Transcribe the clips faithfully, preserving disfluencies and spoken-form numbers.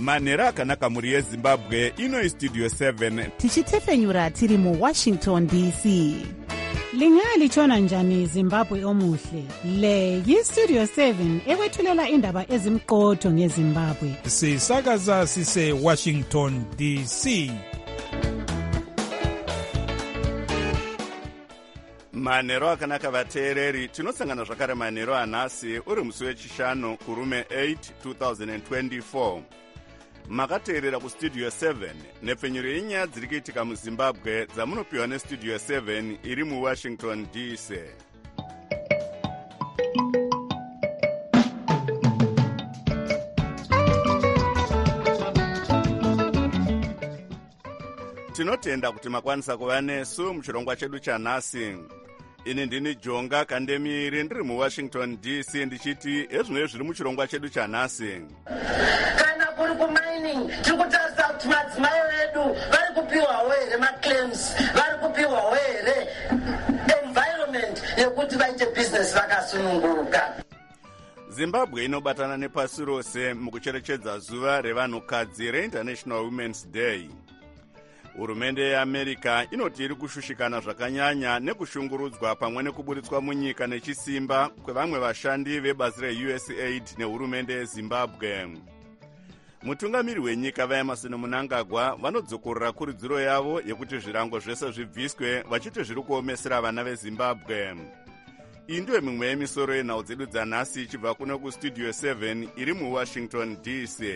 manhero akanaka mhuri yezimbabwe. Ino istudio seven tichitefenyura tiri muwashington D C. Lingalitshona njani Zimbabwe omuhle? Le yistudio seven ekwethulela indaba ezimqotho ngeZimbabwe. Sisakaza sise Washington D C. manhero akanaka vateereri, tinosangana zvakare manhero anhasi uri musi wechishanu kurume eight two thousand twenty-four. Makateerera kustudio seven nepfenyuro yenyaya dziri kuitika muzimbabwe dzamunopiwa nestudio seven iri muwashington D C. Tinotenda kuti makwanisa kuva nesu muchirongwa chedu chanhasi. Ini ndini Jonga Kandemiri ndiri muwashington D C ndichiti ezvino zviri muchirongwa chedu chanhasi. Kana kuri kumining tikutarisa kuti madzimai vedu vari kupiwawo here maclaims, vari kupiwawo here environment yekuti vaite business vakasununguka. Zimbabwe inobatana nepasi rose mukucherechedza zuva revanhukadzi reInternational Women's Day. Hurumende yeAmerica inoti iri kushushikana zvakanyanya nekushungurudzwa pamwe nekuburitswa munyika nechisimba kwevamwe vashandi vebazi reU S A I D nehurumende yeZimbabwe. Mutungamiri wenyika vaEmerson Mnangagwa vanodzokorera kuridziro yavo yekuti zvirango zvese zvibviswe vachiti zviri kuomesera vana veZimbabwe. Iyi ndiyo mimwe yemisoro yenhau dzedu dzanhasi ichibva kuno kustudio seven iri muwashington D C.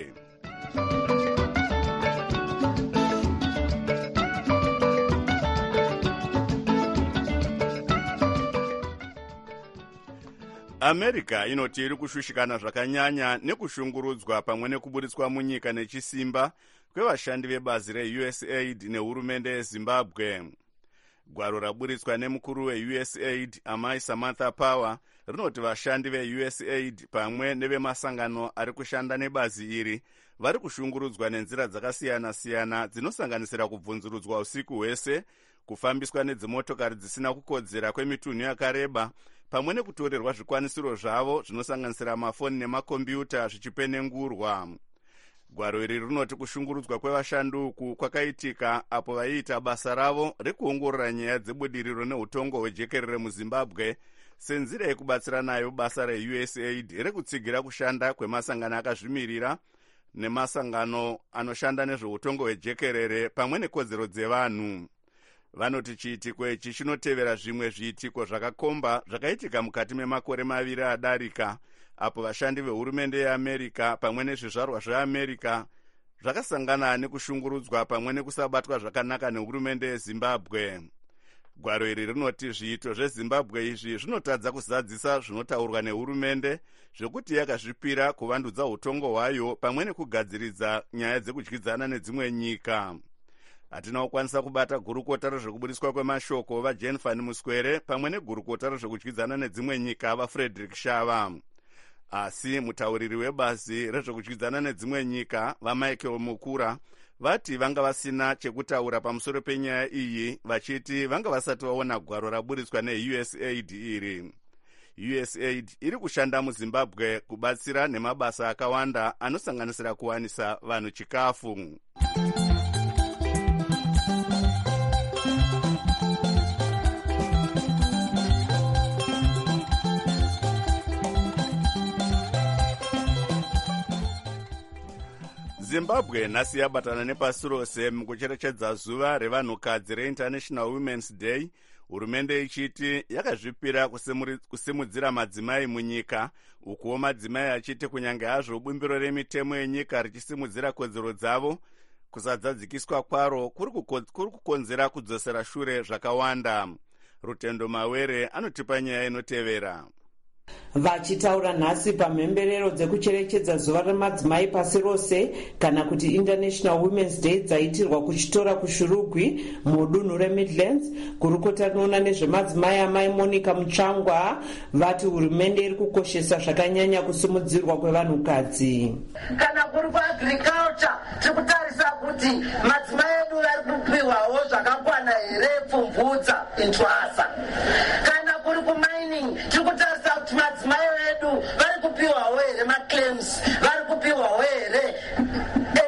America inoti iri kushushikana zvakanyanya nekushungurudzwa pamwe nekuburitswa munyika nechisimba kwevashandi vebazi reU S A I D nehurumende yeZimbabwe. Gwaro raburitswa nemukuru weU S A I D Amai Samantha Power rinoti vashandi veU S A I D pamwe nevemasangano ari kushanda nebazi iri vari kushungurudzwa nenzira dzakasiyana-siyana dzinosanganisira kubvunzurudzwa usiku hwese, kufambiswa nedzimotokari dzisina kukodzera kwemitunhu yakareba, pamwe nekutorerwa zvikwanisiro zvavo zvinosanganisira mafoni nemakombiyuta zvichipenengurwa. Gwaro iri rinoti kushungurudzwa kwevashandi uku kwakaitika apo vaiita basa ravo rekuongorora nyaya dzebudiriro neutongo hwejekerere muZimbabwe senzira yekubatsira nayo basa reU S A I D rekutsigira kushanda kwemasangano akazvimirira nemasangano anoshanda nezveutongo hwejekerere pamwe nekodzero dzevanhu. Vanoti chiitiko ichi chinotevera zvimwe zviitiko zvakakomba zvakaitika mukati memakore maviri adarika apo vashandi vehurumende yeAmerica pamwe nezvizvarwa zveAmerica zvakasangana nekushungurudzwa pamwe nekusabatwa zvakanaka nehurumende yeZimbabwe. Gwaro iri rinoti zviito zveZimbabwe izvi zvinotadza kuzadzisa zvinotaurwa nehurumende zvekuti yakazvipira kuvandudza utongo hwayo pamwe nekugadziridza nyaya dzekudyidzana nedzimwe nyika. Hatina kukwanisa kubata gurukota rezvekuburitswa kwemashoko vaJane Van Muswere pamwe negurukota rezvekudyidzana nedzimwe nyika vaFrederick Shava. Asi mutauriri webazi rezvekudyidzana nedzimwe nyika vaMichael Mukura vati vanga vasina chekutaura pamusoro penyaya iyi vachiti vanga vasati vaona gwaro raburitswa neU S A I D iri. U S A I D iri kushanda muZimbabwe kubatsira nemabasa akawanda anosanganisira kuwanisa vanhu chikafu. Zimbabwe nhasi yabatana nepasi rose mukucherechedza zuva revanhukadzi reInternational Women's Day, hurumende ichiti yakazvipira kusimudzira madzimai munyika, ukuwo madzimai achiti kunyange hazvo bumbiro remitemo yenyika richisimudzira kodzero dzavo, kusadzadzikiswa kwaro kuri kukonzera kudzosera shure zvakawanda. Rutendo Mawere anotipa nyaya inotevera. Vachitaura nhasi pamhemberero dzekucherechedza zuva remadzimai pasi rose kana kuti International Women's Day dzaitirwa kuchitora kushurugwi mudunhu reMidlands, gurukota rinoona nezvemadzimai Amai Monica Mutsvangwa vati hurumende iri kukoshesa zvakanyanya kusimudzirwa kwevanhukadzi. Kana kuri kuagriculture tikutarisa kuti madzimai edu vari kupiwawo zvakakwana here pfumvudza intwasa. Kana kuri kumining tikutarisa kuti madzimai edu vari kupiwawo here maclaims, vari kupiwawo here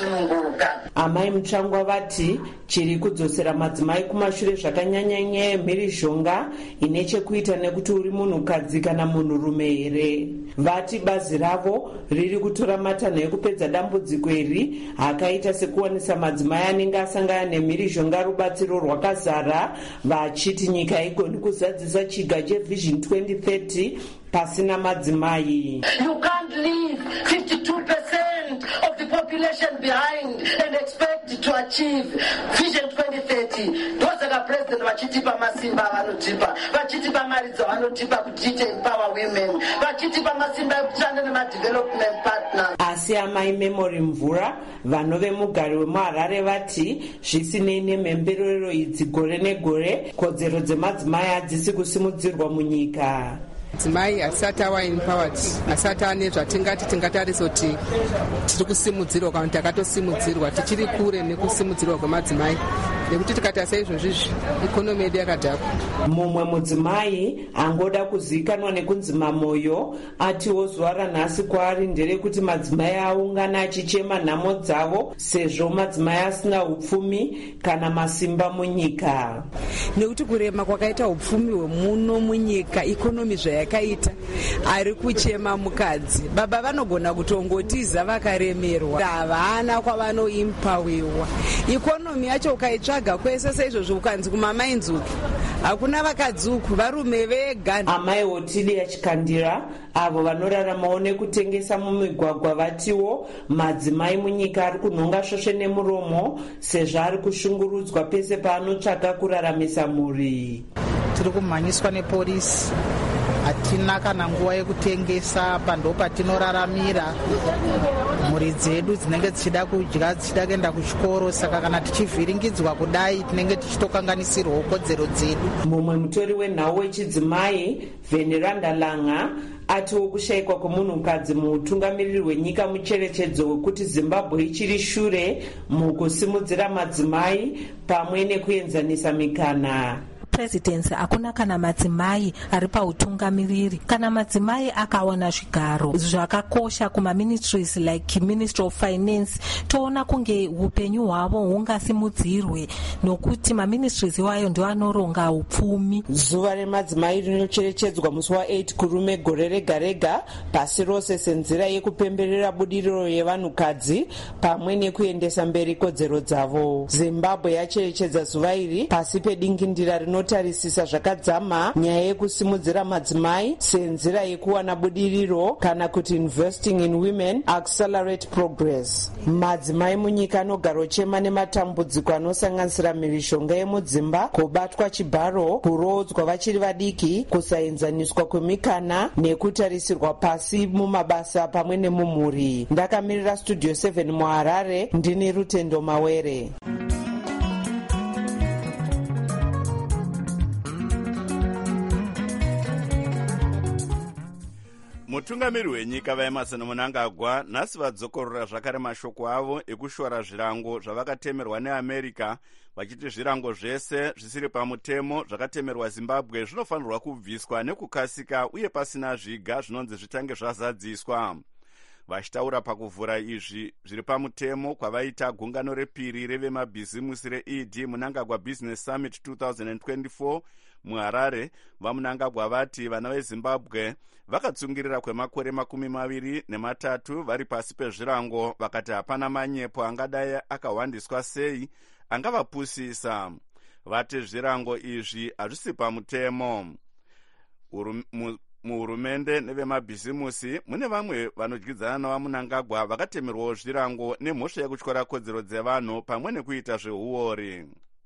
akasununguka. Amai Mutsvangwa vati chiri kudzosera madzimai kumashure zvakanyanya nyaya yemhirizhonga ine chekuita nekuti uri munhukadzi kana munhurume here. Vati bazi ravo riri kutora matanho ekupedza dambudziko iri akaita sekuwanisa madzimai anenge asangana nemhirizhonga rubatsiro rwakazara, vachiti nyika igoni kuzadzisa chiga chevision twenty thirty pasina madzimai. You can't leave fifty-two percent of the population behind and expect to achieve vision twenty thirty. Ndosaka president vachitipa masimba avanotipa, vachitipa mari dzavanotipa kuti tiite empower women, vachitipa masimba ekushanda nema-development partners. Asi amai Memory Mvura vanove mugari wemuHarare vati zvisinei nemhemberero idzi gore negore, kodzero dzemadzimai hadzisi kusimudzirwa munyika. Madzimai asati ava empowered, asati ane zvatingati tingatarisa kuti tiri kusimudzirwa kana takatosimudzirwa, tichiri kure nekusimudzirwa kwemadzimai, nekuti tikatarisa izvozvizvi ikonomi yedu yakadhakwa. Mumwe mudzimai angoda kuzivikanwa nekunzi Mamoyo atiwo zuva ranhasi kwaari nderekuti madzimai aungana achichema nhamo dzavo sezvo madzimai asina upfumi kana masimba munyika. Nekuti kurema kwakaita upfumi hwemuno munyika, ikonomi zvayakaita, ari kuchema mukadzi. Baba vanogona kutongotiza vakaremerwa, havana kwavanoimpawiwa. Ikonomi yacho ukaitsvaga kwese seizvozvo ukanzi kumamai nzuki, hakuna vakadzuku, varume vega. Amai Otili Chikandira avo vanoraramawo nekutengesa mumigwagwa vatiwo madzimai munyika ari kunhonga svosve nemuromo sezvo ari kushungurudzwa pese paanotsvaka kuraramisa mhuri. Tiri kumhanyiswa nepolisi, hatina kana nguva yekutengesa, pando patinoraramira. Mhuri dzedu dzinenge dzichida kudya, dzichida kuenda kuchikoro, saka kana tichivhiringidzwa kudai tinenge tichitokanganisirwa kodzero dzedu. Mumwe mutori wenhau wechidzimai Veneranda Langa atiwo kushayikwa kwemunhukadzi muutungamiriri hwenyika mucherechedzo wekuti Zimbabwe ichiri shure mukusimudzira madzimai pamwe nekuenzanisa mikana. Presidency hakuna kana madzimai ari pautungamiriri. Kana madzimai akawana zvigaro zvakakosha kuma ministries like Ministry of Finance, toona kunge upenyu hwavo hungasimudzirwe, nokuti maministries iwayo ndio anoronga upfumi. Zuva remadzimai rinocherechedzwa musi wa8 kurume gore rega rega pasi rose senzira yekupemberera budiriro yevanhukadzi pamwe nekuendesa mberi kodzero dzavo. Zimbabwe yacherechedza zuva iri pasi pedingindira rino tarisisa zvakadzama nyaya yekusimudzira madzimai senzira yekuwana budiriro kana kuti investing in women accelerate progress. Madzimai munyika anogara chema nematambudziko anosanganisira mhirizhonga yemudzimba, kubatwa chibharo, kurodzwa vachiri vadiki, kusaenzaniswa kwemikana nekutarisirwa pasi mumabasa pamwe nemumhuri. Ndakamirira Studio seven muHarare, ndini Rutendo Mawere. mutungamiri wenyika vaEmerson Mnangagwa nhasi vadzokorora zvakare mashoko avo ekushora zvirango zvavakatemerwa neAmerica, vachiti zvirango zvese zvisiri pamutemo zvakatemerwa Zimbabwe zvinofanirwa kubviswa nekukasika uye pasina zviga zvinonzi zvitange zvazadziswa. Vachitaura pakuvhura izvi zviri pamutemo kwavaita gungano repiri revemabhizimusi reE D Mnangagwa Business Summit twenty twenty-four muHarare, vaMnangagwa vati vana veZimbabwe vakatsungirira kwemakore makumi maviri nematatu vari pasi pezvirango, vakati hapana manyepo angadai akawandiswa sei angavapusisa. Vati zvirango izvi hazvisi pamutemo. Muhurumende nevemabhizimusi mune vamwe vanodyidzana navaMnangagwa vakatemerwawo zvirango nemhosva yekutyora kodzero dzevanhu pamwe nekuita zveuori.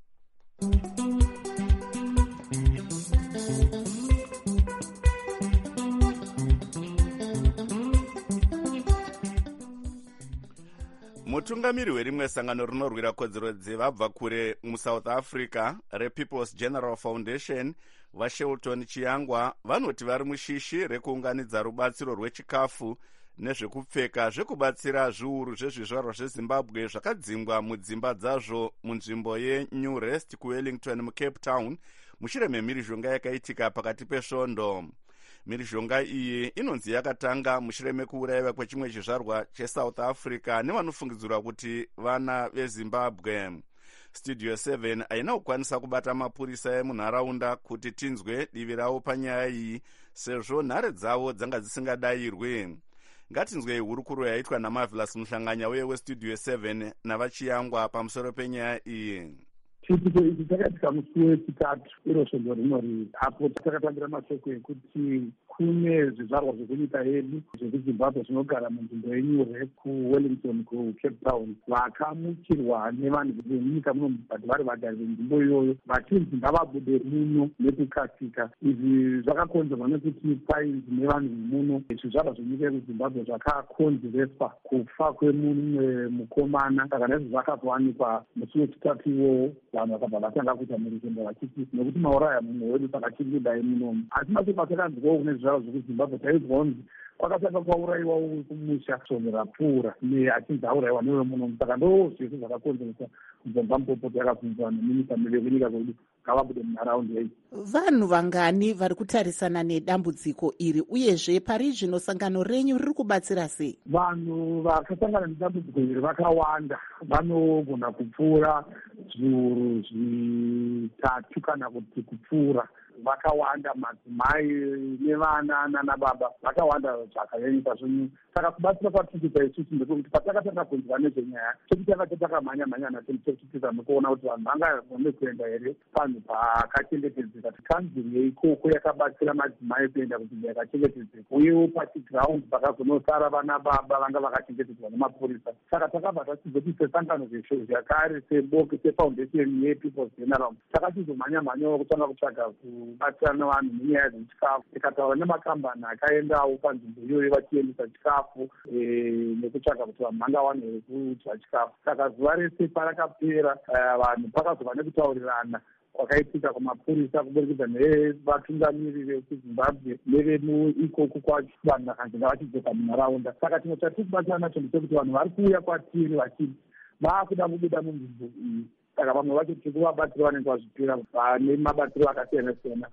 Mutungamiri werimwe sangano rinorwira kodzero dzevabva kure muSouth Africa rePeople's General Foundation vaShelton Chiyangwa vanoti vari mushishi rekuunganidza rubatsiro rwechikafu nezvekupfeka zvekubatsira zviuru zvezvizvarwa zveZimbabwe zvakadzingwa mudzimba dzazvo munzvimbo yeNew Rest kuWellington muCape Town mushure memhirizhonga yakaitika pakati pesvondo. mhirizhonga iyi inonzi yakatanga mushure mekuurayiwa kwechimwe chizvarwa chesouth africa nevanofungidzirwa kuti vana vezimbabwe. Studio seven haina kukwanisa kubata mapurisa emunharaunda kuti tinzwe divi ravo panyaya iyi sezvo nhare dzavo dzanga dzisingadayirwi. Ngatinzwei hurukuro yaitwa naMarvelous Muhlanganya uye weStudio seven navachiyangwa pamusoro penyaya iyi. Chiitiko ichi chakaitika musi wechitatu iro shoko rinori apo takatambira mashoko ekuti kune zvizvarwa zvekunyika yedu zvekuzimbabwe zvinogara munzvimbo yenyure kuwellington kucape town vakamukirwa nevanhu venyika muno but vari vagari venzvimbo iyoyo vachinzi ngavabude muno nekukasika. Izvi zvakakonzerwa nekuti painzi nevanhu vemuno zvizvarwa zvenyika yekuzimbabwe zvakakonzereswa kufa kwemumwe mukomana saka nezvo zvakazowanikwa musi wechitatu iwowo vanhu vakabva vatanga kuita mhirizhonga vachiti nekuti mauraya mumwe wedu saka tiri kudai munomu. Asi mapepa takanzwawo kune zvizvarwa zvekuzimbabwe taizwa kunzi kwakatanga kwaurayiwa kumusha sono rapfuura neachinzi aurayiwa newe munomu saka ndo zvese zvakakonzeresa kubvomba mupopoto yakabvunzwa neminisa mivekunyika kwedu ngavabude munharaunda iyi. Vanhu vangani vari kutarisana nedambudziko iri uyezve pari zvino sangano renyu riri kubatsira sei? Vanhu vakasangana nedambudziko iri vakawanda, vanogona kupfuura zviuru zvitatu kana kuti kupfuura. Vakawanda madzimai nevana nanababa vakawanda zvakanyanyisa zvinhu. Saka kubatsira kwatikuita isusu ndekuti patakatanga kunzwa nezvenyaya chekuti takati takamhanya mhanya nachotiza nekuona kuti vanhu vangagone kuenda here panhu pakachengetedzeka. Kanzuri yeikoko yakabatsira madzimai kuenda kunzvimbo yakachengetedzeka uyewo pachiground pakazonosara vana baba vanga vakachengetedzwa nemapurisa. Saka takabva tachizoti sesangano zvakare seboke sefoundation yepeoples general takachizomhanya mhanyawo kutanga kutsvaga kubatsira nevanhu munyaya dzechikafu. Tikataura nemakambani akaendawo panzvimbo iyoyo vachiendesa chikafu nekutsvaga kuti vanhu vangawane here kudya chikafu. Saka zuva rese parakapera vanhu pakazova nekutaurirana kwakaitika kumapurisa kuburikidza nevatungamiri vekuzimbabwe nevemuikoko kwacho vanhu vakanzi ngavachidzoka munharaunda. Saka chimwe chatiri kubatsira nacho ndechekuti vanhu vari kuuya kwatiri vachiti vaakuda kubuda munzvimbo iyi. Saka vamwe vacho tiri kuvabatsira vanenge vazvipira vane mabatsiro akasiyana siyana.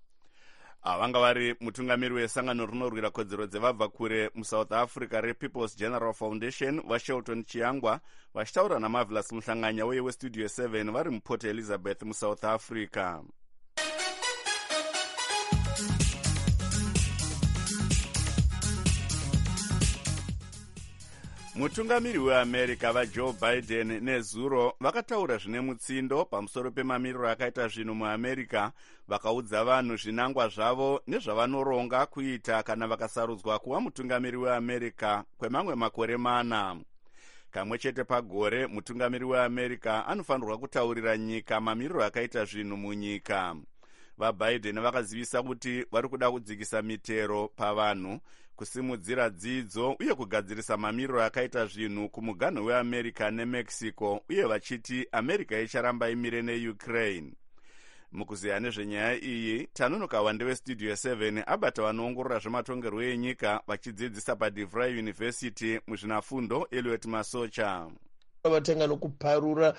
Vanga vari mutungamiri wesangano rinorwira kodzero dzevabva kure muSouth Africa rePeoples General Foundation vaShelton Chiyangwa vachitaura naMarvelous Muhlanganya uye weStudio seven vari muPort Elizabeth muSouth Africa. Mutungamiri weAmerica vaJoe Biden nezuro vakataura zvine mutsindo pamusoro pemamiriro akaita zvinhu muAmerica, vakaudza vanhu zvinangwa zvavo nezvavanoronga kuita kana vakasarudzwa kuva mutungamiri weAmerica kwemamwe makore mana. Kamwe chete pagore mutungamiri weAmerica anofanirwa kutaurira nyika mamiriro akaita zvinhu munyika. VaBiden vakazivisa kuti vari kuda kudzikisa mitero pavanhu, kusimudzira dzidzo uye kugadzirisa mamiriro akaita zvinhu kumuganho weAmerica neMexico, uye vachiti America icharamba imire neUkraine. Mukuziya nezvenyaya iyi, tanonoka wande weStudio seven abata vanoongorora zvematongerwo enyika vachidzidzisa paDeVry University muzvinafundo Elliot Masocha. Vatanga nokuparura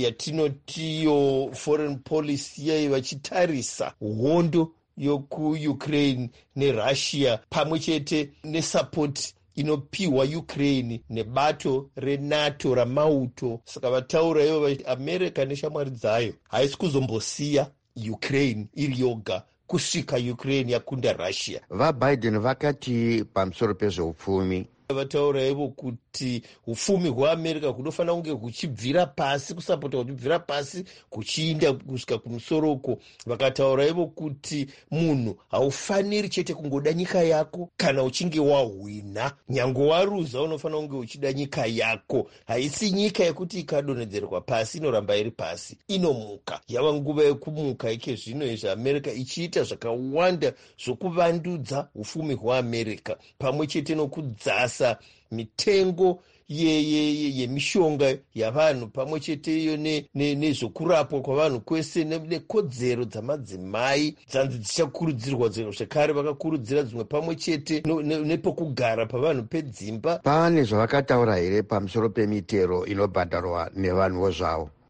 yatinotiyo foreign policy yai vachitarisa hondo yokuUkraine neRussia pamwe chete nesapoti inopiwa Ukraine nebato reNATO ramauto. Saka vataura ivo America neshamwari dzayo haisi kuzombosiya Ukraine iri yoga kusvika Ukraine yakunda Russia. VaBiden vakati pamusoro pezveupfumi vataura ivo kuti upfumi hweAmerica kunofanira kunge kuchibvira pasi, kusapota kuchibvira pasi kuchiinda kusvika kumusoroko. Vakataura ivo kuti munhu haufaniri chete kungoda nyika yako kana uchinge wahwina, nyange waruza unofanira kunge uchida nyika yako. Haisi nyika yekuti ikadonhedzerwa pasi inoramba iri pasi, inomuka. Yava nguva yekumuka ike zvino izvi America ichiita zvakawanda zvokuvandudza upfumi hweAmerica pamwe chete nokudzasa mitengo yemishonga ye, ye, ye yavanhu pamwe chete iyo nezvokurapwa ne, kwavanhu kwese nekodzero dzamadzimai dzanzi dzichakurudzirwa zvekare. Vakakurudzira dzimwe pamwe chete nepokugara ne, pavanhu pedzimba. Pane zvavakataura here pamusoro pemitero inobhadharwa nevanhuwo zvavo?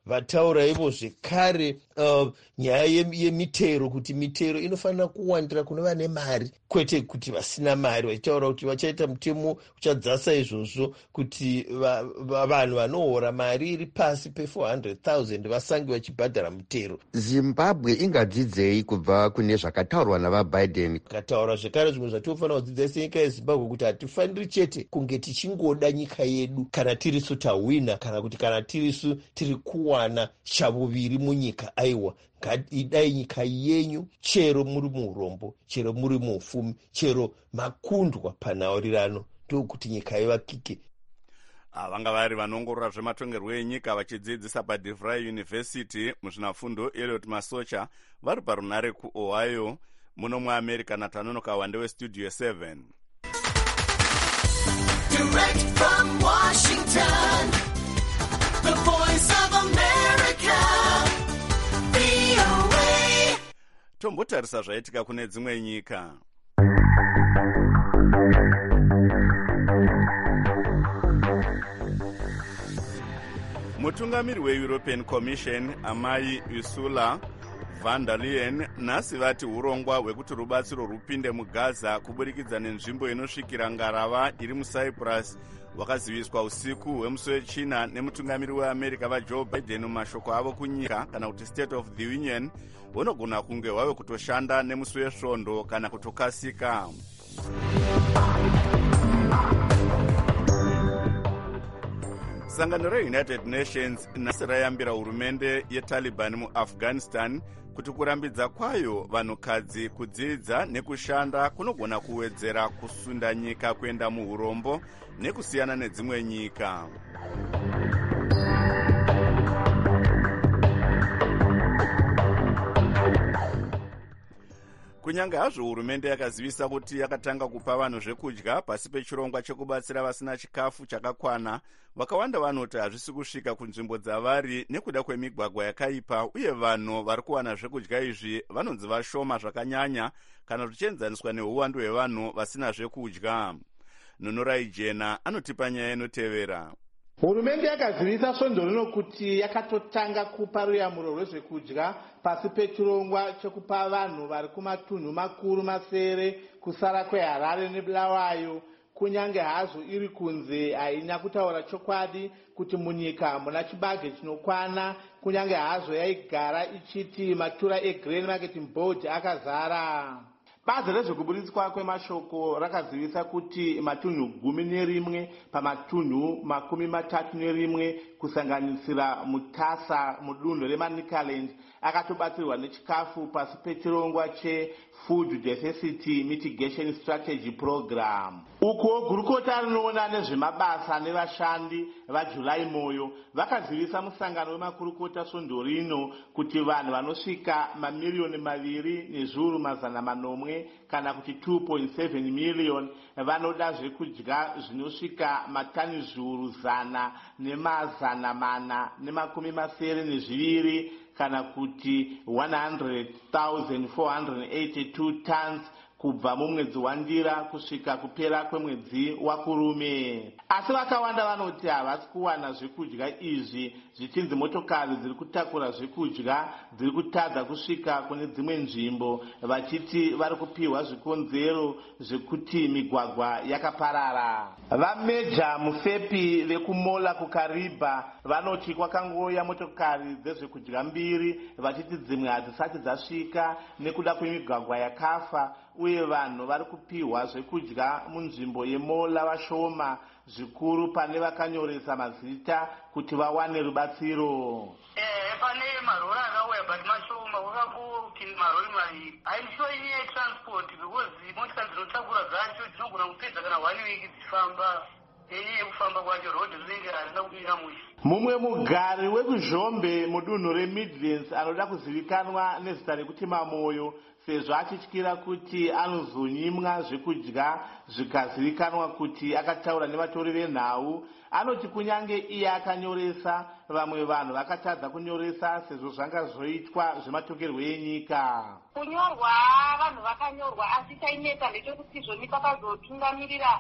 vataura ivo zvekare uh, nyaya yemitero, kuti mitero inofanira kuwandira kune vane mari kwete kuti vasina mari, vachitaura kuti vachaita mutemo uchadzasa izvozvo kuti vanhu vanohora mari iri pasi pe four hundred thousand vasange vachibhadhara mutero. Zimbabwe ingadzidzei kubva kune zvakataurwa navabiden? Akataura zvekare zvimwe zvatinofanira kudzidza senyika yezimbabwe kuti hatifaniri chete kunge tichingoda nyika yedu kana tirisu tahwina, kana kuti kana tirisu tiri kuwana chavuviri munyika. Aiwa, idai nyika yenyu, chero muri muurombo, chero muri muufumi, chero makundwa panhaurirano, ndokuti nyika ivakike. Vanga vari vanongorora zvematongerwo enyika vachidzidzisa paDeVry University muzvinafundo Elliot Masocha vari parunare kuOhio muno muAmerica. Natanonoka wande westudio seven. Direct from Washington, the voice of America, V O A. Tombotarisa zvaitika kune dzimwe nyika. Mutungamiri weEuropean Commission amai Ursula von der Leyen nhasi vati urongwa hwekuti rubatsiro rupinde muGaza kuburikidza nenzvimbo inosvikira ngarava iri muCyprus hwakaziviswa usiku hwemusi wechina nemutungamiri weAmerica vaJoe Biden mumashoko avo kunyika kana kuti State of the Union hunogona kunge hwave kutoshanda nemusi wesvondo kana kutokasika. Sangano reUnited Nations nhasi rayambira hurumende yeTaliban muAfghanistan kuti kurambidza kwayo vanhukadzi kudzidza nekushanda kunogona kuwedzera kusunda nyika kuenda muurombo nekusiyana nedzimwe nyika. Kunyange hazvo hurumende yakazivisa kuti yakatanga kupa vanhu zvekudya pasi pechirongwa chekubatsira vasina chikafu chakakwana, vakawanda vanoti hazvisi kusvika kunzvimbo dzavari nekuda kwemigwagwa yakaipa, uye vanhu vari kuwana zvekudya izvi vanonzi vashoma zvakanyanya kana zvichienzaniswa neuwandu hwevanhu vasina zvekudya. Nonorai Jena anotipa nyaya inotevera. Hurumende yakazivisa svondo rino kuti yakatotanga kupa ruyamuro rwezvekudya pasi pechirongwa chekupa vanhu vari kumatunhu makuru masere kusara kweHarare neBulawayo, kunyange hazvo iri kunze haina kutaura chokwadi kuti munyika muna chibage chinokwana, kunyange hazvo yaigara ichiti matura eGrain Marketing Board akazara. Bazi rezvekuburitswa kwemashoko rakazivisa kuti matunhu gumi nerimwe pamatunhu makumi matatu nerimwe kusanganisira Mutasa mudunhu reManicaland akatobatsirwa nechikafu pasi pechirongwa cheFood Deficit Mitigation Strategy Program. Uko gurukota rinoona nezvemabasa nevashandi vaJulai Moyo vakazivisa musangano wemakurukota svondo rino kuti vanhu vanosvika mamiliyoni maviri nezviuru mazana manomwe kana kuti two point seven million vanoda zvekudya zvinosvika matani zviuru zana nemazana mana nemakumi masere nezviviri kana kuti one hundred thousand four hundred eighty-two tons kubva mumwedzi waNdira kusvika kupera kwemwedzi waKurume. Asi vakawanda vanoti havasi kuwana zvekudya izvi, zvichinzi motokari dziri kutakura zvekudya dziri kutadza kusvika kune dzimwe nzvimbo, vachiti vari kupiwa zvikonzero zvekuti migwagwa yakaparara. Vameja Mufepi vekumola kuKariba vanoti kwakangoya motokari dzezvekudya mbiri, vachiti dzimwe hadzisati dzasvika nekuda kwemigwagwa yakafa, uye vanhu vari kupiwa zvekudya munzvimbo yemola vashoma, zvikuru pane vakanyoresa mazita kuti vawane rubatsiro. Eh, pane marori akauya but mashoma wakakuti marori maviri. Haisho iye transport because motikari dzinotakura dzacho dzinogona kupedza kana one week dzichifamba. Eye kufamba kwacho road rinenge harina kudira mushi. Mumwe mugari wekuzhombe mudunhu reMidlands anoda kuzivikanwa nezita rekuti Mamoyo sezvo achityira kuti anozonyimwa zvekudya zvikazivikanwa kuti akataura nevatori venhau, anoti kunyange iye akanyoresa, vamwe vanhu vakatadza kunyoresa sezvo zvanga zvoitwa zvematongerwo enyika. Kunyorwa vanhu vakanyorwa, asi chainetsa ndechekuti zvoni pakazotungamirira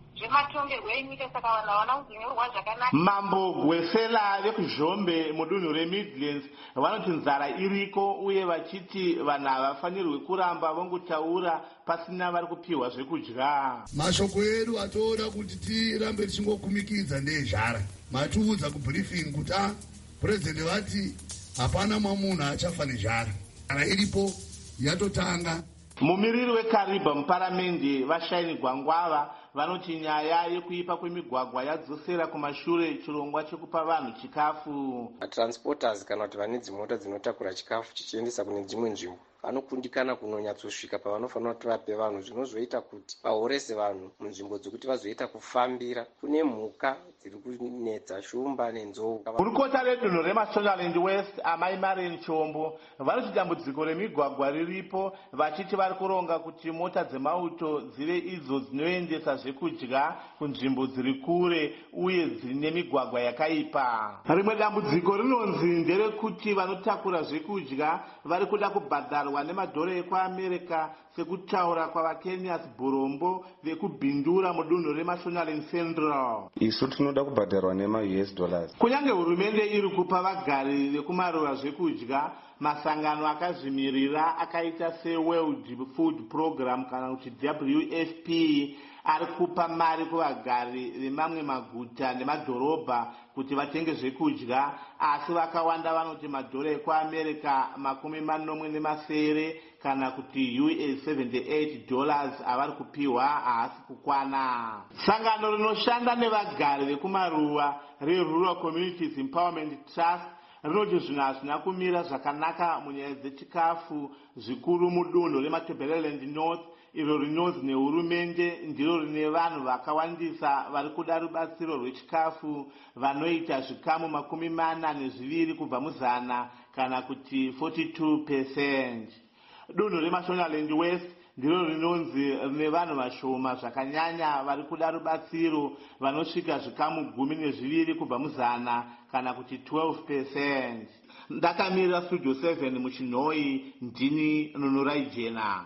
zvematongerwo enyika, saka vanhu havana kuzonyorwa zvakanaka. mambo gwesela vekuzhombe mudunhu remidlands vanoti nzara iriko uye vachiti vanhu havafanirwi kuramba vongotaura pasina vari kupiwa zvekudya. mashoko edu atoda kuti tirambe tichingokumikidza ndezvara. matiudza kubriefing kuti a purezidendi vati hapana mamunhu achafa nezvara. zara iripo yatotanga. mumiriri wekaribha muparamende vashaini gwangwava vanoti nyaya yekuipa kwemigwagwa yadzosera kumashure chirongwa chekupa vanhu chikafu. matransporters kana kuti vane dzimota dzinotakura chikafu chichiendesa kune dzimwe nzvimbo vanokundikana kunonyatsosvika pavanofanira kuti vape vanhu, zvinozoita kuti vahorese vanhu munzvimbo dzokuti vazoita kufambira. kune mhuka dziri kunetsa, shumba nenzou. gurukota redunhu remasonderland west amai maren chombo vanoti dambudziko remigwagwa riripo, vachiti vari kuronga kuti mota dzemauto dzive idzo dzinoendesa zvekudya kunzvimbo dziri kure uye dzine migwagwa yakaipa. rimwe dambudziko rinonzi nderekuti vanotakura zvekudya vari kuda kubhadharwa nemadhora ekuamerica sekutaura kwavakenias burombo vekubhindura mudunhu remasonderland central. isu tinoda kubhadharwa nema-U S dollars. kunyange hurumende iri kupa vagari vekumaruva zvekudya, masangano akazvimirira akaita seworld food program kana kuti W F P ari kupa mari kuvagari vemamwe maguta nemadhorobha kuti vatenge zvekudya, asi vakawanda vanoti madhora ekuamerica makumi manomwe nemasere kana kuti U S seventy-eight dollars avari kupiwa haasi kukwana. sangano rinoshanda nevagari vekumaruva rerural communities empowerment trust rinoti zvinhu hazvina kumira zvakanaka munyaya dzechikafu zvikuru mudunhu rematebeleland north, iro rinonzi nehurumende ndiro rine vanhu vakawandisa vari kuda rubatsiro rwechikafu vanoita zvikamu makumi mana nezviviri kubva muzana kana kuti forty-two percent. dunhu remasonderland west ndiro rinonzi rine vanhu vashoma zvakanyanya vari kuda rubatsiro vanosvika zvikamu gumi nezviviri kubva muzana kana kuti twelve percent. ndakamirira studio seven muchinhoi, ndini nunurai jena.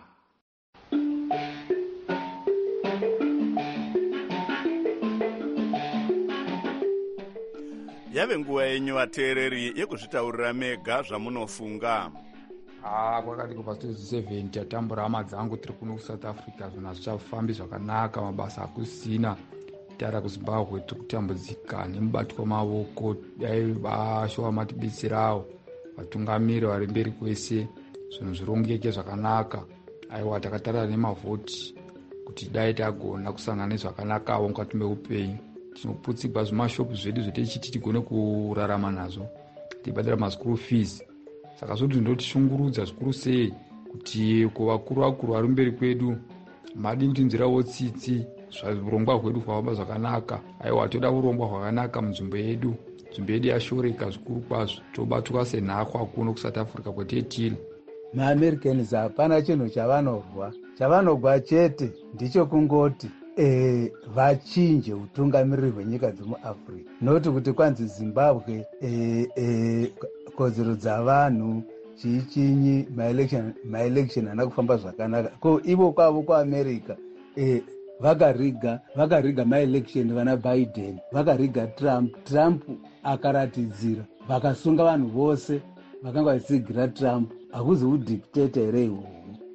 yave nguva yenyu vateereri yekuzvitaurira mega zvamunofunga. Ah, kwakati kubva studio seven tatambura hama dzangu tiri kuno kusouth africa, zvinhu hazvichafambi zvakanaka, mabasa hakusina. tara kuzimbabwe tiri kutambudzika nemubatwa wemaoko, dai vashowa matibetserawo vatungamiri vari mberi kwese, zvinhu zvirongeke zvakanaka. aiwa takatarira nemavhoti kuti dai tagona kusangana zvakanakawo mukati meupenyu. tinoputsigwa zvimashopu zvedu zvetichiti tigone kurarama nazvo, tibhadhara maschool fees. saka zvoti ndotishungurudza zvikuru sei kuti kuvakuru vakuru vari mberi kwedu madi kuti nzirawo tsitsi, urongwa hwedu hwavamba zvakanaka. aiwa toda urongwa hwakanaka munzvimbo yedu, nzvimbo yedu yashoreka zvikuru kwazvo, tobatwa senhakwa kuno kusouth africa kwetetiri. maamericans hapana chinhu chavanorwa, chavanogwa chete ndicho kungoti e, vachinje utungamiriri hwenyika dzemuafrica, noti kuti kwanzi zimbabwe e, e, kodzero dzavanhu chichinyi, maelection maelection hana kufamba zvakanaka. Ko ivo kwavo kuamerica e, vakariga vakariga maelection vana Biden, vakariga Trump. Trump akaratidzira vakasunga vanhu vose vakanga vachitsigira Trump. hakuzi udictator here ihwohwo.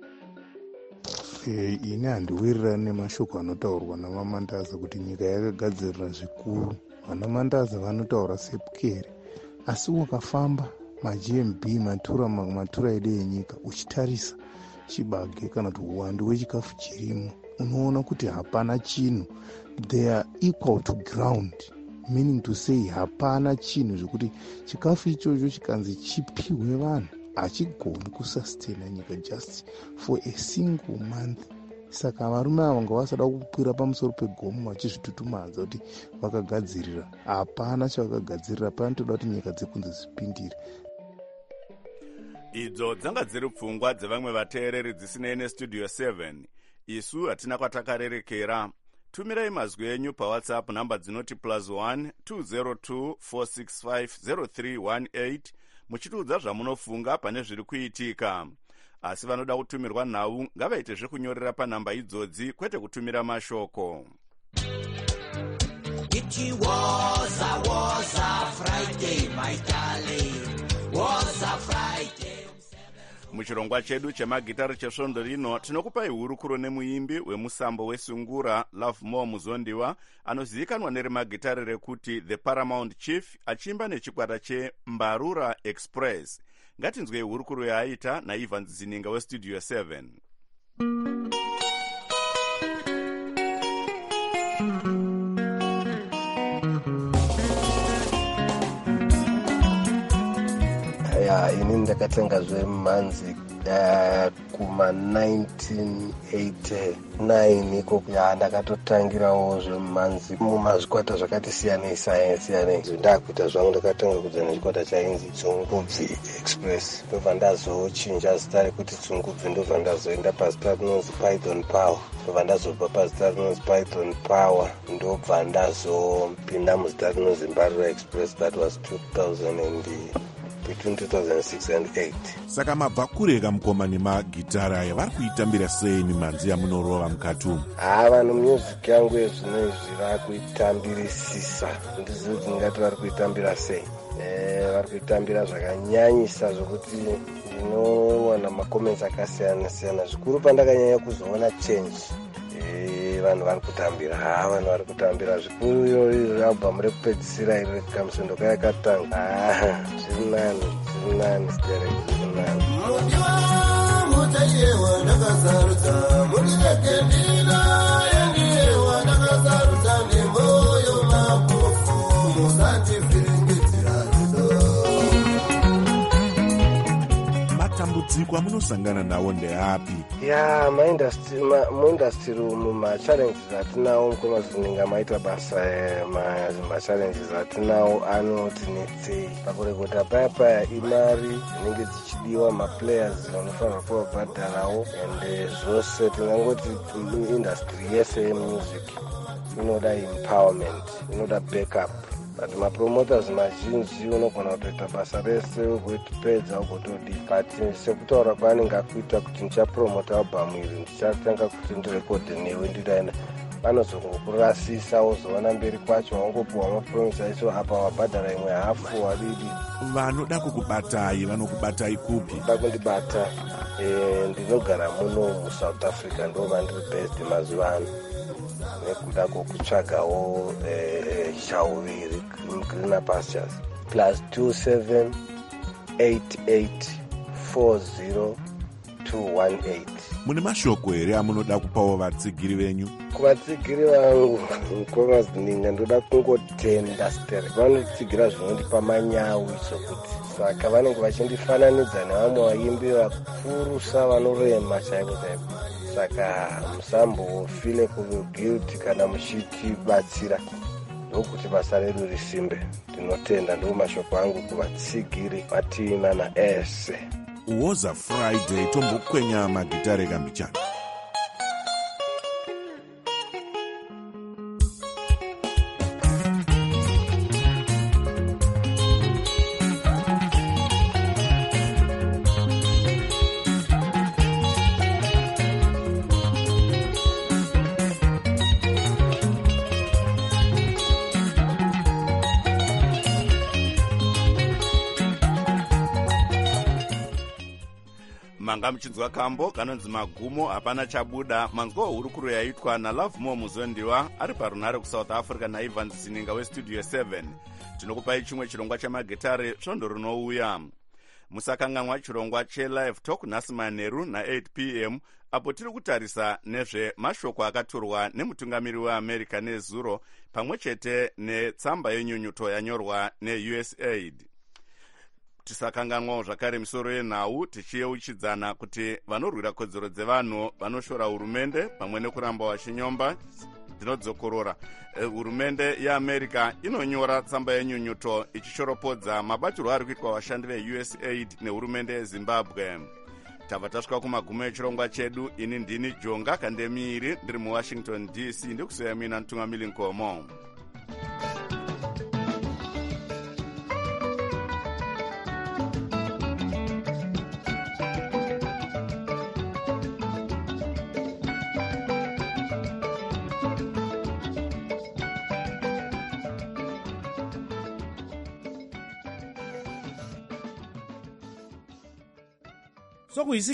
E, ine handiwirirani nemashoko anotaurwa navamandaza kuti nyika yakagadzirira zvikuru. vana mandaza vanotaura sepukere, asi wakafamba maG M B matura matura edu enyika uchitarisa chibage kana kuti uwandu hwechikafu chirimo, unoona kuti hapana chinhu. They are equal to ground, meaning to say hapana chinhu zvekuti chikafu ichocho chikanzi chipiwe vanhu hachigoni kusustaina nyika just for a single month. saka varume ava vanga vasada kukwira pamusoro pegomo vachizvitutumadza kuti vakagadzirira. hapana chavakagadzirira, panotoda kuti nyika dzekunze dzipindire. idzo dzanga dziri pfungwa dzevamwe vateereri dzisinei nestudio seven. isu hatina kwatakarerekera. tumirai mazwi enyu pawhatsapp namba dzinoti plus one two zero two four six five zero three one eight muchitiudza zvamunofunga pane zviri kuitika. asi vanoda kutumirwa nhau ngavaite zvekunyorera panhamba idzodzi, kwete kutumira mashoko. It was a, was a Friday, my darling, was a Friday. muchirongwa chedu chemagitari chesvondo rino tinokupai hurukuro nemuimbi wemusambo wesungura Love More Muzondiwa anozivikanwa nerimagitari rekuti The Paramount Chief achiimba nechikwata cheMbarura Express. Ngatinzwei hurukuro yaaita naIvan Zininga westudio seven. ya ini ndakatenga zvemhanzi uh, kuma nineteen eighty-nine iko ya ndakatotangirawo zvemhanzi mumazvikwata zvakati siyanei siyanei ndakuita zvangu ndakatanga kudza nechikwata chainzi Tsungubvi Express ndobva ndazochinja zita rekuti Tsungubvi ndobva ndazoenda pazita rinonzi Python Power ndobva ndazobva pazita rinonzi Python Power ndobva ndazopinda muzita rinonzi Mbarura Express. That was two thousand and between two thousand six and eight. Saka mabva kureka mukomani magitara aya vari kuitambira sei mimhanzi yamunorova mukati umu? Ha, vanhu music yangu yezvinezvi vari kuitambirisisa, ndizivi kuti ndingati vari kuitambira sei. Eh, vari kuitambira zvakanyanyisa zvokuti ndinowana makoments akasiyana siyana. Zvikuru pandakanyanya kuzoona change, eh, vanhu vari kutambira, ha, vanhu vari kutambira zvikuru. Iyo album rekupedzisira iri kamusondoka yakatanga, ha, zviri nani, zviri nani, stereo zviri nani. Mutayewa ndakazarudza mundirekedira yendiyewa ndakazarudza nemoyo mapofu musativhiringitira matambudziko amunosangana nawo ndeapi? ya maindastry muindastry umu machallenges atinawo mukomazininga maita basa machallenges atinawo anotinetsei pakurekota paya paya imari dzinenge dzichidiwa maplayers vanofanira kuvabhadharawo ende zvose tinangoti industry yese yemusic inoda empowerment, inoda backup. But mapromoters mazhinji unogona kutoita basa rese ugotipedza ugotodi, but sekutaura kwaanenge akuita kuti ndichapromota album iri ndichatanga kuti ndirekode newe ndidaina vanozongokurasisa wozoona mberi kwacho wangopuwa mapromisa iso apa wabhadhara imwe hafu wadidi. Vanoda kukubatai vanokubatai kupi? Da kundibata e, ndinogara muno muSouth Africa ndo vandiri based mazuva ano nekuda kwokutsvagawo eh, shauviri greener pastures plus two seven eight eight four zero two one eight. Mune mashoko here amunoda kupawo vatsigiri venyu? Kuvatsigiri vangu mukomazininga ndoda kungotenda stere, vanotsigira zvinondipa manyawi sokuti saka vanenge vachindifananidza nevamwe vaimbi vakurusa vanorema chaiko chaiko. Saka musambofile kuguilty kana muchitibatsira nokuti basa redu risimbe. Ndinotenda ndo mashoko angu kuvatsigiri vatimana ese. Woza Friday tombokwenya magitare kambichana. manga muchinzwa kambo kanonzi magumo hapana chabuda. manzwa hurukuro yaitwa naLove More Muzondiwa ari parunhare kuSouth Africa naIvan Zininga westudio seven. tinokupai chimwe chirongwa chamagitare svondo rinouya. musakanganwa chirongwa chelive talk nhasi manheru na-eight p m apo tiri kutarisa nezvemashoko akatorwa nemutungamiri weAmerica nezuro pamwe chete netsamba yenyunyuto yanyorwa neU S A I D. tisakanganwawo zvakare misoro yenhau tichiyeuchidzana kuti vanorwira kodzero dzevanhu vanoshora hurumende pamwe nekuramba vachinyomba dzinodzokorora. hurumende yeAmerica inonyora tsamba yenyunyuto ichishoropodza mabatirwo ari kuitwa vashandi veU S A I D nehurumende yeZimbabwe. tabva tasvika kumagumo echirongwa chedu. ini ndini Jonga Kandemiiri ndiri muWashington D C ndikusuya mina Ntungamili Nkomo. sokuyisikira